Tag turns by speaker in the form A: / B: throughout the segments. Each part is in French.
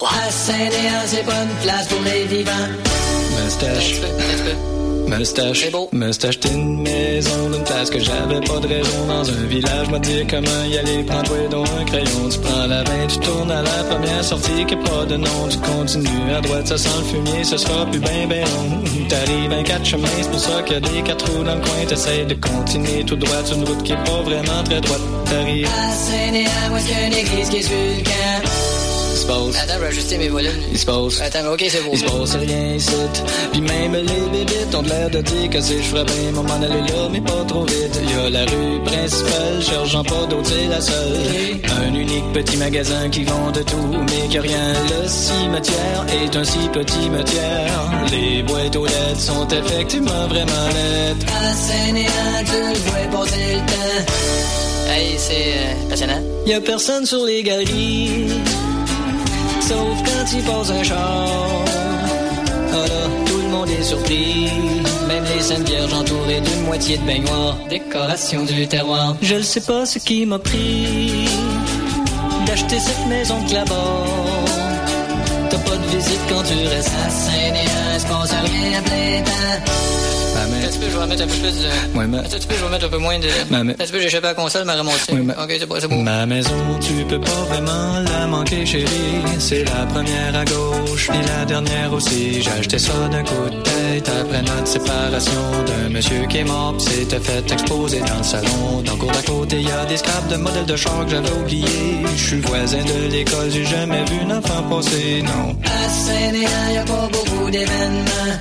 A: À Saint-Léon, c'est pas une place pour les vivants.
B: Moustache. Moustache,
A: c'est beau.
B: Me suis acheté une maison d'une place que j'avais pas de raison. Dans un village, m'a dit comment y aller. Prends-toi donc un crayon, tu prends la 20, tu tournes à la première sortie qui a pas de nom. Tu continues à droite, ça sent le fumier, ce sera plus ben long. T'arrives à 4 chemins, c'est pour ça qu'il y a des 4 roues dans le coin. T'essayes de continuer tout droit sur une route qui est pas vraiment très droite. T'arrives
A: à Saint-Léon, où est-ce qu'il y a une église qui est sur le camp?
B: Il se passe.
A: Attends, je vais ajuster mes volumes.
B: Il se passe.
A: Attends, ok, c'est beau.
B: Il se passe rien ici. Puis même les bébites ont l'air de dire que si je ferais bien m'en aller là, mais pas trop vite. Il y a la rue principale, cherchant pas d'autre, c'est la seule. Un unique petit magasin qui vend de tout, mais qui a rien. Le cimetière est un si petit cimetière. Les boîtes aux lettres sont effectivement vraiment nettes.
A: À Saint-Léon, tu le vois passer le temps. Hey, c'est passionnant.
B: Y a personne sur les galeries, sauf quand il passe un char. Ah là, tout le monde est surpris. Même les Saintes Vierges entourées d'une moitié de baignoire. Décoration du terroir. Je ne sais pas ce qui m'a pris d'acheter cette maison de là-bas. T'as pas de visite quand tu restes
A: à Saint-Léon, il se passe rien à plein temps. Est-ce que je vais mettre un peu plus de...
B: Ouais, mais...
A: Est-ce que je vais mettre un peu moins de... Est-ce que j'ai échappé à la console, ma remontée?
B: Ouais, mais...
A: Ok, c'est beau.
B: Ma maison, tu peux pas vraiment la manquer, chérie. C'est la première à gauche, puis la dernière aussi. J'ai acheté ça d'un coup de tête après notre séparation d'un monsieur qui est mort, pis s'était fait exposer dans le salon. Dans le cours d'à côté, y a des scraps de modèles de char que j'avais oublié. Je suis voisin de l'école, j'ai jamais vu un enfant passer, non.
A: À Saint-Léon, y a pas beaucoup d'événements.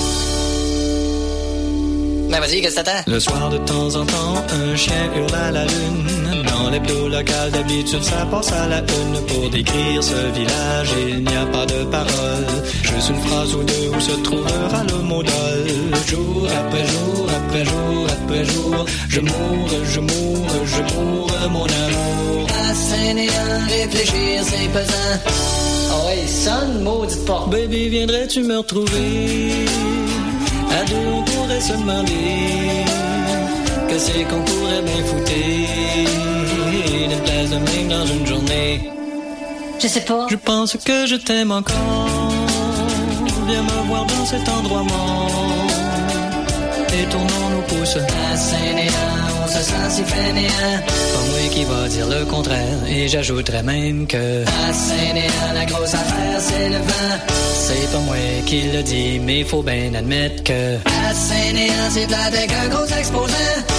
A: Ben vas-y, qu'est-ce que t'attends?
B: Le soir, de temps en temps, un chien hurle à la lune. Dans l'hebdo local, d'habitude, ça passe à la une. Pour décrire ce village, il n'y a pas de parole. Juste une phrase ou deux où se trouvera le mot d'ol. Jour après jour, après jour, après jour, je mourre, mon amour.
A: À Saint-Léon, réfléchir, c'est pesant. Oh ouais, sonne, maudite porte.
B: Baby, viendrais-tu me retrouver? À deux, on pourrait se demander que c'est qu'on pourrait bien fouter une place de même dans une journée.
A: Je sais pas.
B: Je pense que je t'aime encore. Viens me voir dans cet endroit mort et tournons nos pouces.
A: À Saint-Léon, on se sent si fainéant.
B: Pas moi qui va dire le contraire. Et j'ajouterais même que
A: à Saint-Léon, la grosse affaire, c'est le vent.
B: C'est pas moi qui le dis, mais faut bien admettre que
A: à Saint-Léon, c'est plate avec un gros exposant.